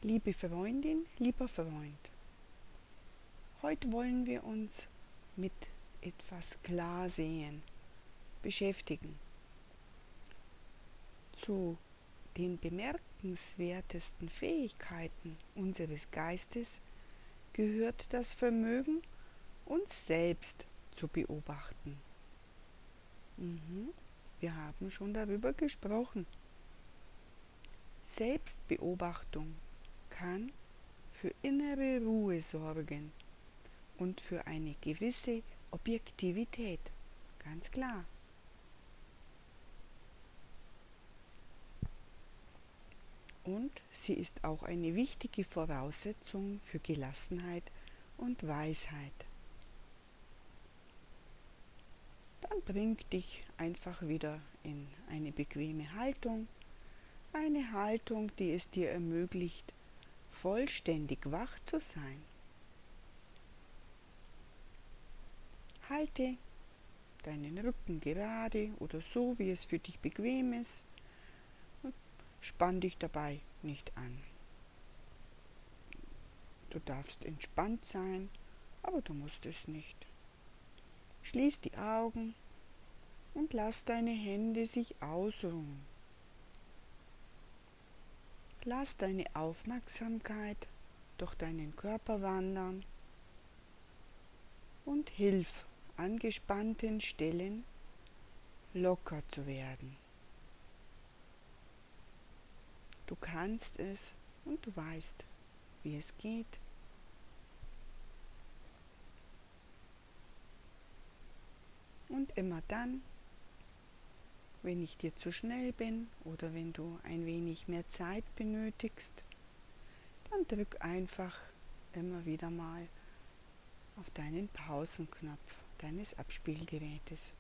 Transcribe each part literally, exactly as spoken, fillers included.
Liebe Freundin, lieber Freund, heute wollen wir uns mit etwas Klarsehen beschäftigen. Zu den bemerkenswertesten Fähigkeiten unseres Geistes gehört das Vermögen, uns selbst zu beobachten. Mhm. Wir haben schon darüber gesprochen. Selbstbeobachtung kann für innere Ruhe sorgen und für eine gewisse Objektivität, ganz klar. Und sie ist auch eine wichtige Voraussetzung für Gelassenheit und Weisheit. Dann bring dich einfach wieder in eine bequeme Haltung, eine Haltung, die es dir ermöglicht, vollständig wach zu sein. Halte deinen Rücken gerade oder so, wie es für dich bequem ist. Und spann dich dabei nicht an. Du darfst entspannt sein, aber du musst es nicht. Schließ die Augen und lass deine Hände sich ausruhen. Lass deine Aufmerksamkeit durch deinen Körper wandern und hilf angespannten Stellen locker zu werden. Du kannst es und du weißt, wie es geht. Und immer dann, wenn ich dir zu schnell bin oder wenn du ein wenig mehr Zeit benötigst, dann drück einfach immer wieder mal auf deinen Pausenknopf deines Abspielgerätes.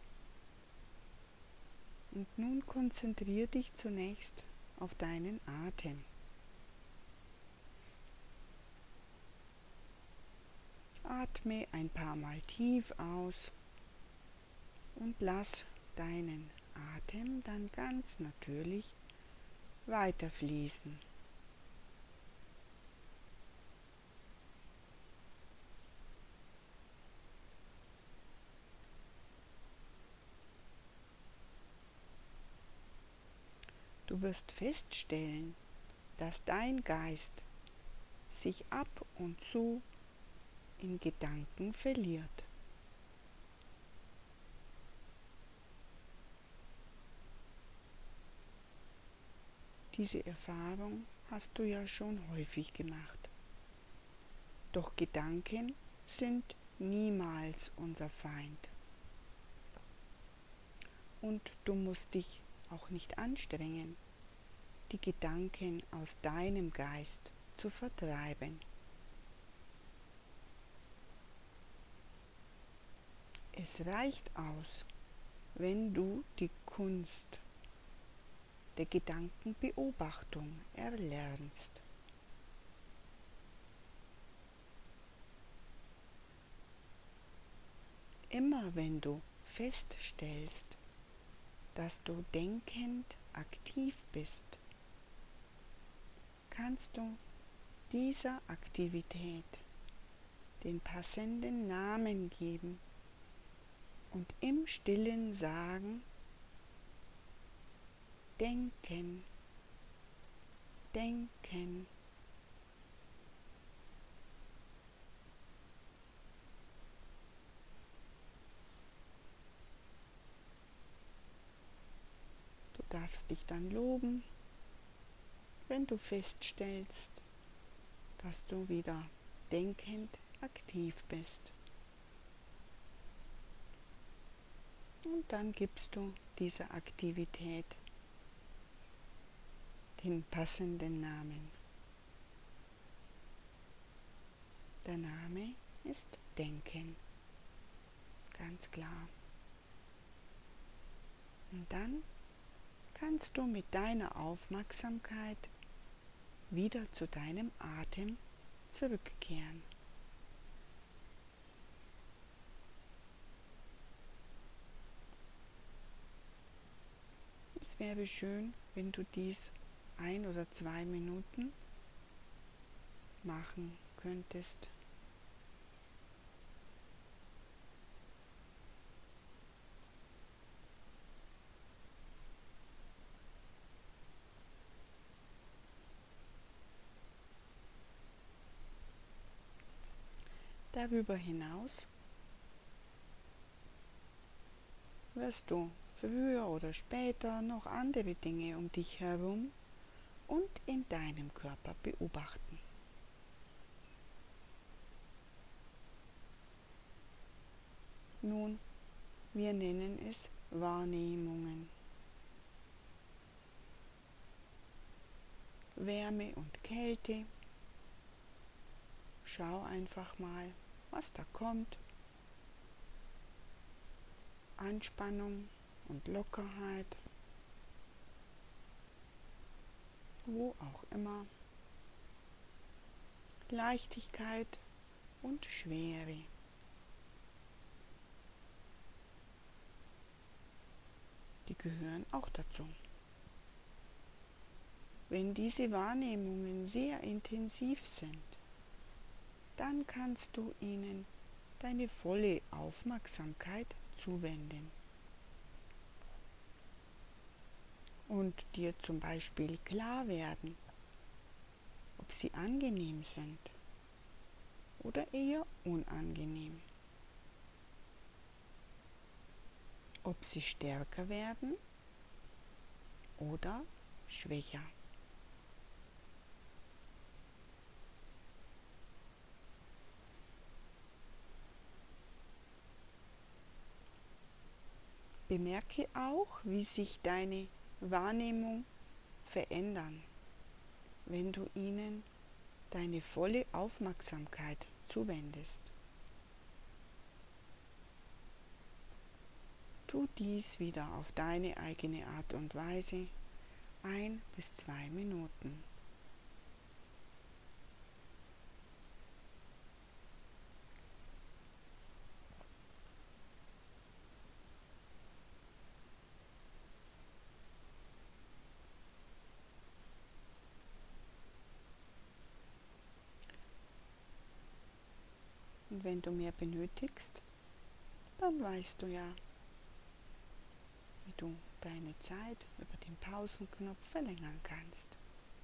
Und nun konzentriere dich zunächst auf deinen Atem. Atme ein paar Mal tief aus und lass deinen Atem dann ganz natürlich weiterfließen. Du wirst feststellen, dass dein Geist sich ab und zu in Gedanken verliert. Diese Erfahrung hast du ja schon häufig gemacht. Doch Gedanken sind niemals unser Feind. Und du musst dich auch nicht anstrengen, die Gedanken aus deinem Geist zu vertreiben. Es reicht aus, wenn du die Kunst der Gedankenbeobachtung erlernst. Immer wenn du feststellst, dass du denkend aktiv bist, kannst du dieser Aktivität den passenden Namen geben und im Stillen sagen: Denken, denken. Du darfst dich dann loben, wenn du feststellst, dass du wieder denkend aktiv bist. Und dann gibst du dieser Aktivität den passenden Namen. Der Name ist Denken, ganz klar. Und dann kannst du mit deiner Aufmerksamkeit wieder zu deinem Atem zurückkehren. Es wäre schön, wenn du dies ein oder zwei Minuten machen könntest. Darüber hinaus wirst du früher oder später noch andere Dinge um dich herum und in deinem Körper beobachten. Nun, wir nennen es Wahrnehmungen. Wärme und Kälte. Schau einfach mal, was da kommt. Anspannung und Lockerheit, wo auch immer. Leichtigkeit und Schwere. Die gehören auch dazu. Wenn diese Wahrnehmungen sehr intensiv sind, dann kannst du ihnen deine volle Aufmerksamkeit zuwenden und dir zum Beispiel klar werden, ob sie angenehm sind oder eher unangenehm, ob sie stärker werden oder schwächer. Bemerke auch, wie sich deine Wahrnehmung verändern, wenn du ihnen deine volle Aufmerksamkeit zuwendest. Tu dies wieder auf deine eigene Art und Weise, ein bis zwei Minuten. Und wenn du mehr benötigst, dann weißt du ja, wie du deine Zeit über den Pausenknopf verlängern kannst.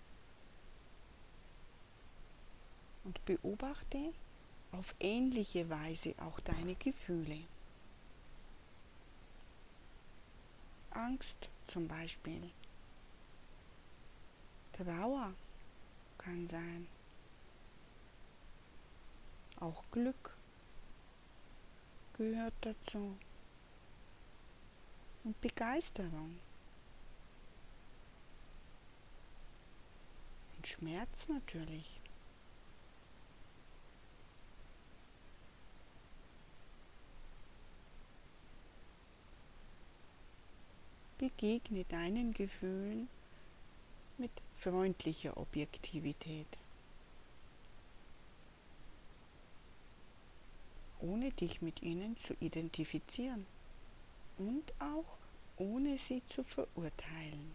Und beobachte auf ähnliche Weise auch deine Gefühle. Angst zum Beispiel. Trauer kann sein. Auch Glück gehört dazu. Und Begeisterung. Und Schmerz natürlich. Begegne deinen Gefühlen mit freundlicher Objektivität, ohne dich mit ihnen zu identifizieren und auch ohne sie zu verurteilen.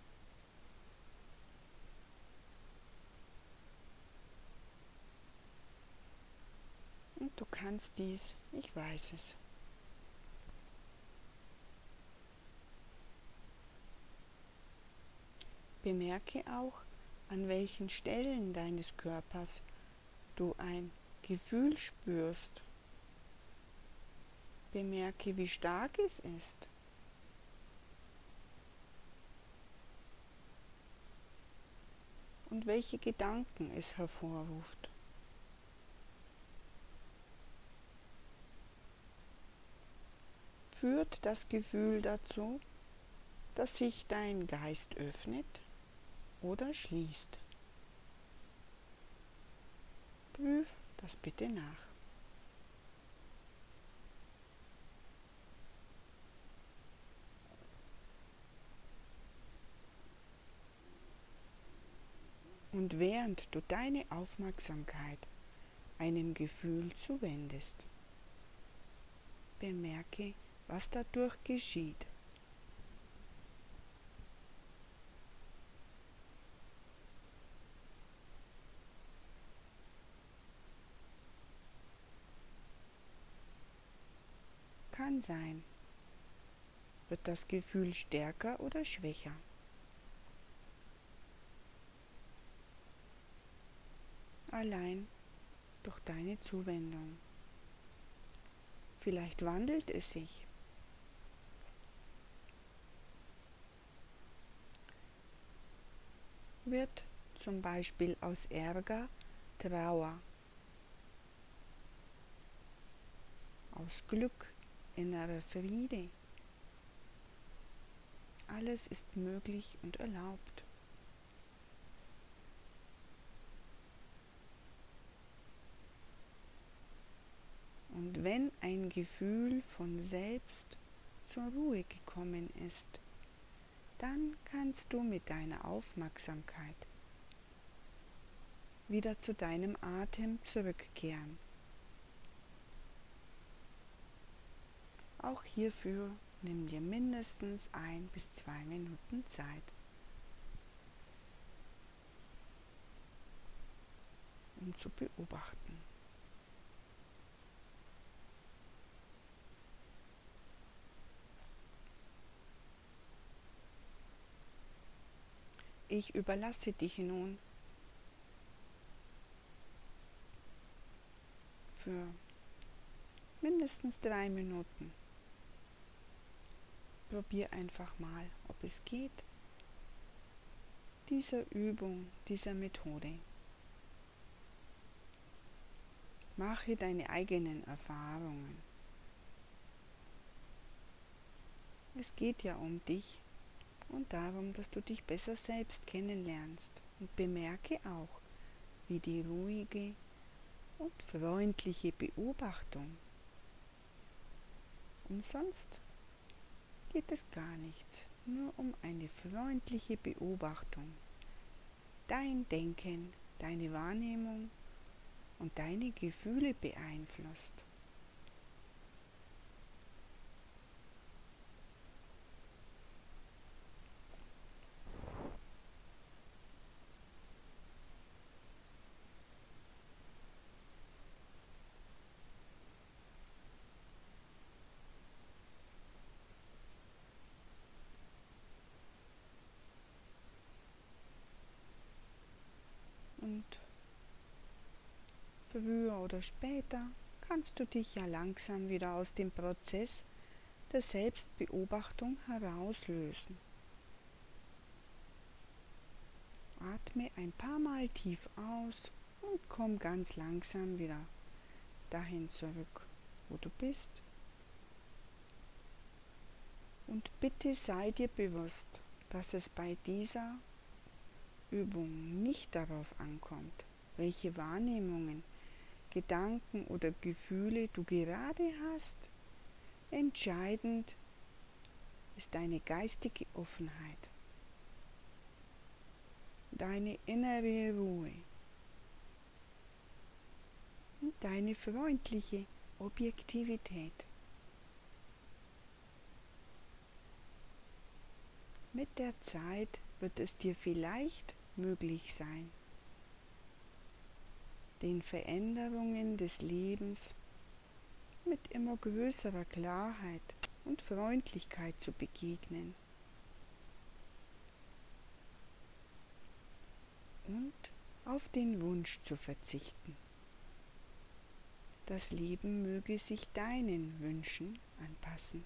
Und du kannst dies, ich weiß es. Bemerke auch, an welchen Stellen deines Körpers du ein Gefühl spürst. Bemerke, wie stark es ist. Und welche Gedanken es hervorruft. Führt das Gefühl dazu, dass sich dein Geist öffnet oder schließt? Prüf das bitte nach. Und während du deine Aufmerksamkeit einem Gefühl zuwendest, bemerke, was dadurch geschieht. sein? Wird das Gefühl stärker oder schwächer? Allein durch deine Zuwendung. Vielleicht wandelt es sich. Wird zum Beispiel aus Ärger Trauer, aus Glück innerer Friede. Alles ist möglich und erlaubt. Und wenn ein Gefühl von selbst zur Ruhe gekommen ist, dann kannst du mit deiner Aufmerksamkeit wieder zu deinem Atem zurückkehren. Auch hierfür nimm dir mindestens ein bis zwei Minuten Zeit, um zu beobachten. Ich überlasse dich nun für mindestens drei Minuten. Probier einfach mal, ob es geht, dieser Übung, dieser Methode. Mache deine eigenen Erfahrungen. Es geht ja um dich und darum, dass du dich besser selbst kennenlernst, und bemerke auch, wie die ruhige und freundliche Beobachtung. Umsonst geht es gar nichts, nur um eine freundliche Beobachtung. Dein Denken, deine Wahrnehmung und deine Gefühle beeinflusst. Und früher oder später kannst du dich ja langsam wieder aus dem Prozess der Selbstbeobachtung herauslösen. Atme ein paar Mal tief aus und komm ganz langsam wieder dahin zurück, wo du bist. Und bitte sei dir bewusst, dass es bei dieser Übung nicht darauf ankommt, welche Wahrnehmungen, Gedanken oder Gefühle du gerade hast. Entscheidend ist deine geistige Offenheit, deine innere Ruhe und deine freundliche Objektivität. Mit der Zeit wird es dir vielleicht möglich sein, den Veränderungen des Lebens mit immer größerer Klarheit und Freundlichkeit zu begegnen und auf den Wunsch zu verzichten. Das Leben möge sich deinen Wünschen anpassen.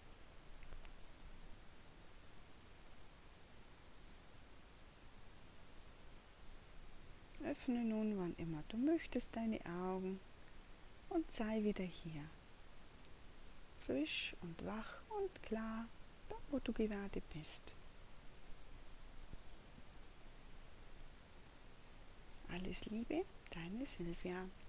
Öffne nun, wann immer du möchtest, deine Augen und sei wieder hier. Frisch und wach und klar, da wo du gerade bist. Alles Liebe, deine Silvia.